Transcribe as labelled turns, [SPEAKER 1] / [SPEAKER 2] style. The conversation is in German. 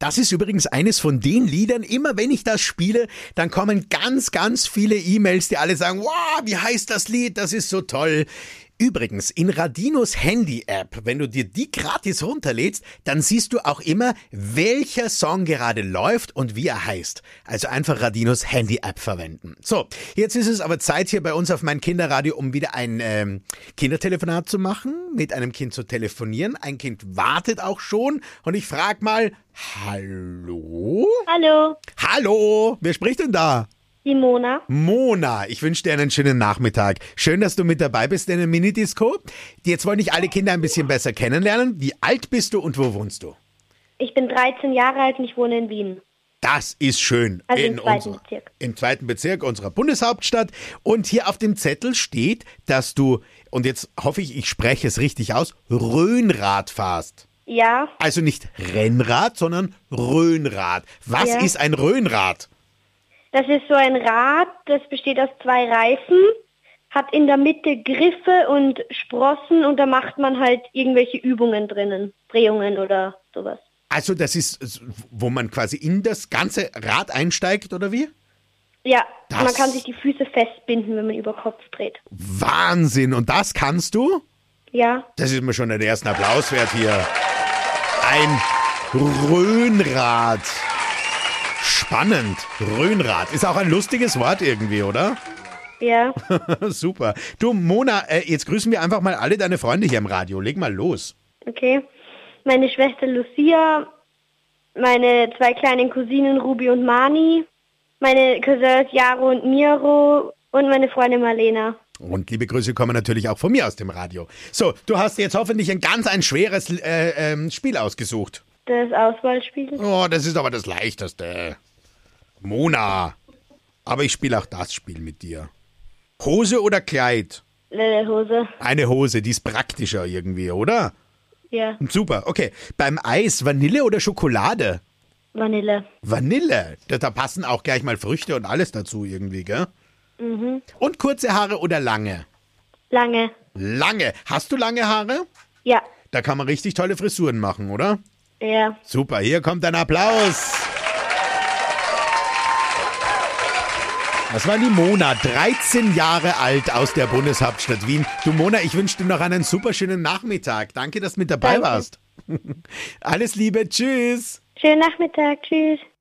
[SPEAKER 1] Das ist übrigens eines von den Liedern, immer wenn ich das spiele, dann kommen ganz, ganz viele E-Mails, die alle sagen, wow, wie heißt das Lied, das ist so toll. Übrigens, in Radinos Handy-App, wenn du dir die gratis runterlädst, dann siehst du auch immer, welcher Song gerade läuft und wie er heißt. Also einfach Radinos Handy-App verwenden. So, jetzt ist es aber Zeit hier bei uns auf mein Kinderradio, um wieder ein Kindertelefonat zu machen, mit einem Kind zu telefonieren. Ein Kind wartet auch schon und ich frage mal, hallo?
[SPEAKER 2] Hallo,
[SPEAKER 1] Hallo, wer spricht denn da?
[SPEAKER 2] die Mona.
[SPEAKER 1] Mona, ich wünsche dir einen schönen Nachmittag. Schön, dass du mit dabei bist in der Minidisco. Jetzt wollen dich alle Kinder ein bisschen besser kennenlernen. Wie alt bist du und wo wohnst du?
[SPEAKER 2] Ich bin 13 Jahre alt und ich wohne in Wien.
[SPEAKER 1] Das ist schön.
[SPEAKER 2] Also im zweiten Bezirk.
[SPEAKER 1] Im zweiten Bezirk unserer Bundeshauptstadt. Und hier auf dem Zettel steht, dass du, und jetzt hoffe ich, ich spreche es richtig aus, Rhönrad fahrst.
[SPEAKER 2] Ja,
[SPEAKER 1] Also nicht Rennrad, sondern Rhönrad. Was
[SPEAKER 2] Ja.
[SPEAKER 1] ist ein Rhönrad?
[SPEAKER 2] das ist so ein Rad, das besteht aus 2 Reifen, hat in der Mitte Griffe und Sprossen und da macht man halt irgendwelche Übungen drinnen, Drehungen oder sowas.
[SPEAKER 1] Also das ist, wo man quasi in das ganze Rad einsteigt, oder wie?
[SPEAKER 2] Ja,
[SPEAKER 1] Das-
[SPEAKER 2] man kann sich die Füße festbinden, wenn man über Kopf dreht.
[SPEAKER 1] Wahnsinn. Und das kannst du?
[SPEAKER 2] Ja,
[SPEAKER 1] Das ist mir schon den ersten Applaus wert hier. Ein Rhönrad. Spannend. Rhönrad. Ist auch ein lustiges Wort irgendwie, oder?
[SPEAKER 2] ja.
[SPEAKER 1] Super. Du, Mona, jetzt grüßen wir einfach mal alle deine Freunde hier im Radio. Leg mal los.
[SPEAKER 2] Okay. Meine Schwester Lucia, meine 2 kleinen Cousinen Ruby und Mani, meine Cousins Jaro und Miro und meine Freundin Marlena.
[SPEAKER 1] Und liebe Grüße kommen natürlich auch von mir aus dem Radio. So, du hast jetzt hoffentlich ein schweres Spiel ausgesucht.
[SPEAKER 2] Das Auswahlspiel.
[SPEAKER 1] Oh, das ist aber das Leichteste. Mona. Aber ich spiele auch das Spiel mit dir. Hose oder Kleid?
[SPEAKER 2] Hose.
[SPEAKER 1] Eine Hose, die ist praktischer irgendwie, oder?
[SPEAKER 2] Ja,
[SPEAKER 1] Super, okay. Beim Eis, Vanille oder Schokolade?
[SPEAKER 2] Vanille.
[SPEAKER 1] Vanille. Da passen auch gleich mal Früchte und alles dazu irgendwie, gell?
[SPEAKER 2] Mhm.
[SPEAKER 1] Und kurze Haare oder lange?
[SPEAKER 2] Lange.
[SPEAKER 1] Lange. Hast du lange Haare?
[SPEAKER 2] Ja,
[SPEAKER 1] Da kann man richtig tolle Frisuren machen, oder?
[SPEAKER 2] ja.
[SPEAKER 1] Super, hier kommt ein Applaus. Das war die Mona, 13 Jahre alt aus der Bundeshauptstadt Wien. Du Mona, ich wünsche dir noch einen super schönen Nachmittag. Danke, dass du mit dabei
[SPEAKER 2] Danke.
[SPEAKER 1] warst. Alles Liebe, tschüss.
[SPEAKER 2] Schönen Nachmittag. Tschüss.